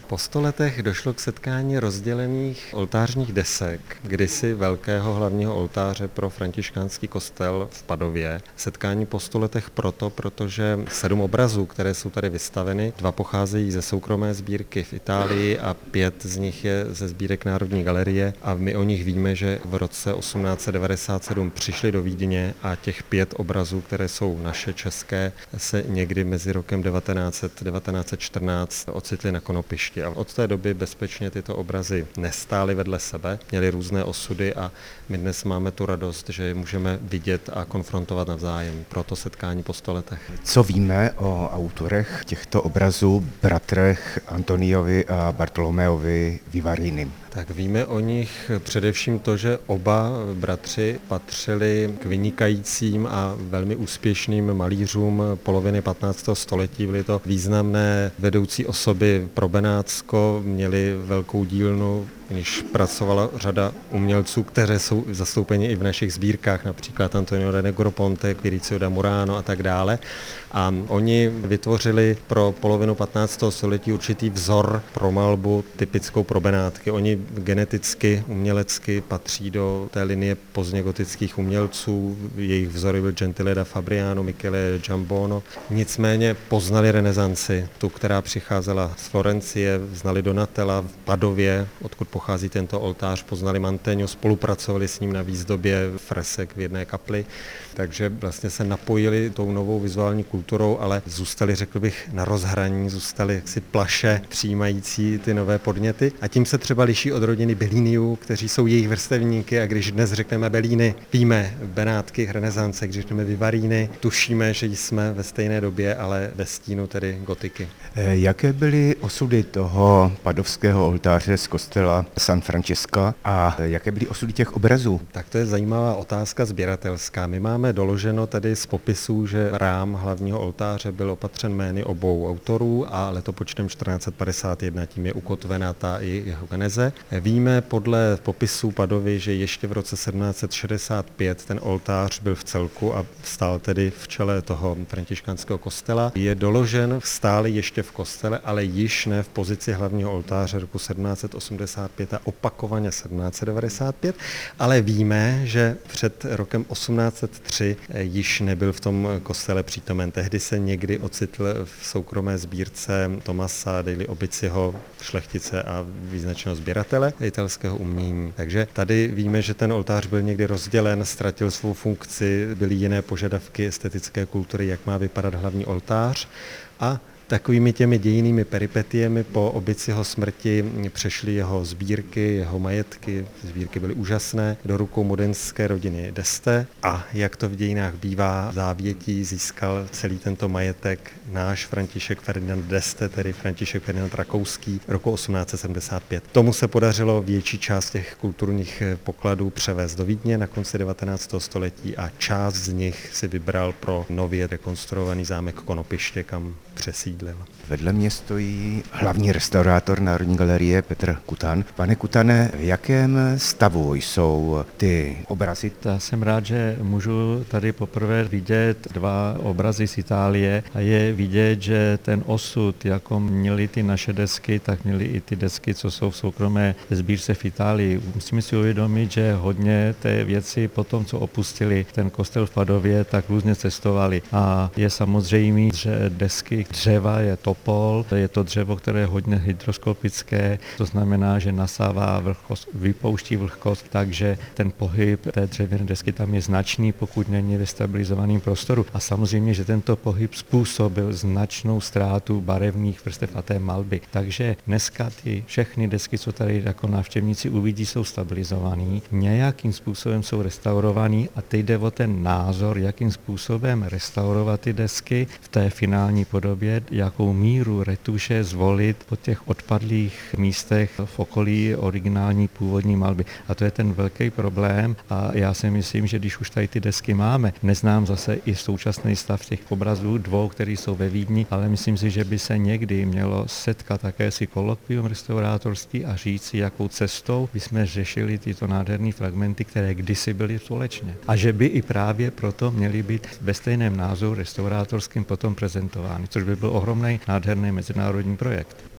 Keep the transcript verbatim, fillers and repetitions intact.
Po sto letech došlo k setkání rozdělených oltářních desek, kdysi velkého hlavního oltáře pro františkánský kostel v Padově. Setkání po sto letech proto, protože sedm obrazů, které jsou tady vystaveny, dva pocházejí ze soukromé sbírky v Itálii a pět z nich je ze sbírek Národní galerie a my o nich víme, že v roce osmnáct set devadesát sedm přišli do Vídně a těch pět obrazů, které jsou naše české, se někdy mezi rokem devatenáct set a devatenáct set čtrnáct ocitly na Konopišti. A od té doby bezpečně tyto obrazy nestály vedle sebe, měly různé osudy a my dnes máme tu radost, že je můžeme vidět a konfrontovat navzájem. Proto setkání po sto letech. Co víme o autorech těchto obrazů, bratrech Antoniovi a Bartolomeovi Vivarini? Tak víme o nich především to, že oba bratři patřili k vynikajícím a velmi úspěšným malířům poloviny patnáctého století. Byly to významné vedoucí osoby pro Benátsko, měli velkou dílnu, když pracovala řada umělců, kteří jsou zastoupeni i v našich sbírkách, například Antonio da Negroponte, Quiricio da Murano a tak dále. A oni vytvořili pro polovinu patnáctého století určitý vzor pro malbu typickou pro Benátky. Oni geneticky, umělecky patří do té linie pozdně gotických umělců. Jejich vzory byl Gentile da Fabriano, Michele Giambono. Nicméně poznali renesanci, tu, která přicházela z Florencie, znali Donatella v Padově, odkud pochází tento oltář, poznali Mantegno, spolupracovali s ním na výzdobě fresek v jedné kapli, takže vlastně se napojili tou novou vizuální kulturou, ale zůstali, řekl bych, na rozhraní, zůstali jaksi plaše přijímající ty nové podněty a tím se třeba liší od rodiny Belliniů, kteří jsou jejich vrstevníky a když dnes řekneme Bellini, víme Benátky, renesance, když řekneme Vivarini, tušíme, že jsme ve stejné době, ale ve stínu tedy gotiky. Jaké byly osudy toho padovského oltáře z kostela San Francesca a jaké byly osudy těch obrazů? Tak to je zajímavá otázka sběratelská. My máme doloženo tady z popisů, že rám hlavního oltáře byl opatřen jmény obou autorů a letopočtem čtrnáct set padesát jedna, tím je ukotvena ta i jeho geneze. Víme podle popisů Padovy, že ještě v roce sedmnáct set šedesát pět ten oltář byl v celku a stál tedy v čele toho františkánského kostela. Je doložen stále ještě v kostele, ale již ne v pozici hlavního oltáře roku sedmnáct set osmdesát pět a opakovaně sedmnáct set devadesát pět, ale víme, že před rokem osmnáct set tři již nebyl v tom kostele přítomen. Tehdy se někdy ocitl v soukromé sbírce Tomasa degli Obiciho, šlechtice a význačného sběratele italského umění. Takže tady víme, že ten oltář byl někdy rozdělen, ztratil svou funkci, byly jiné požadavky estetické kultury, jak má vypadat hlavní oltář a takovými těmi dějinnými peripetiemi po Obiciho smrti přešly jeho sbírky, jeho majetky, sbírky byly úžasné, do rukou modenské rodiny d'Este a jak to v dějinách bývá, závětí získal celý tento majetek náš František Ferdinand d'Este, tedy František Ferdinand Rakouský, roku osmnáct set sedmdesát pět. Tomu se podařilo větší část těch kulturních pokladů převést do Vídně na konci devatenáctého století a část z nich si vybral pro nově rekonstruovaný zámek Konopiště, kam přesídlil. Vedle mě stojí hlavní restaurátor Národní galerie Petr Kutan. Pane Kutane, v jakém stavu jsou ty obrazy? Já jsem rád, že můžu tady poprvé vidět dva obrazy z Itálie a je vidět, že ten osud, jako měly ty naše desky, tak měly i ty desky, co jsou v soukromé sbírce v Itálii. Musíme si uvědomit, že hodně té věci po tom, co opustili ten kostel v Padově, tak různě cestovali. A je samozřejmé, že desky dřeva je topol, je to dřevo, které je hodně hydroskopické, to znamená, že nasává vlhkost, vypouští vlhkost, takže ten pohyb té dřevěné desky tam je značný, pokud není ve stabilizovaném prostoru. A samozřejmě, že tento pohyb způsobil značnou ztrátu barevných vrstev a té malby. Takže dneska ty všechny desky, co tady jako návštěvníci uvidí, jsou stabilizovaný, nějakým způsobem jsou restaurovaný a teď jde o ten názor, jakým způsobem restaurovat ty desky v té finální podobě, jakou míru retuše zvolit po těch odpadlých místech v okolí originální původní malby. A to je ten velký problém a já si myslím, že když už tady ty desky máme, neznám zase i současný stav těch obrazů dvou, které jsou ve Vídni, ale myslím si, že by se někdy mělo setkat také si kolokvium restaurátorství a říct si, jakou cestou bychom řešili tyto nádherné fragmenty, které kdysi byly společně. A že by i právě proto měly být ve stejném názoru restaurátorským potom prezentovány, což by byl ohromný nádherný mezinárodní projekt.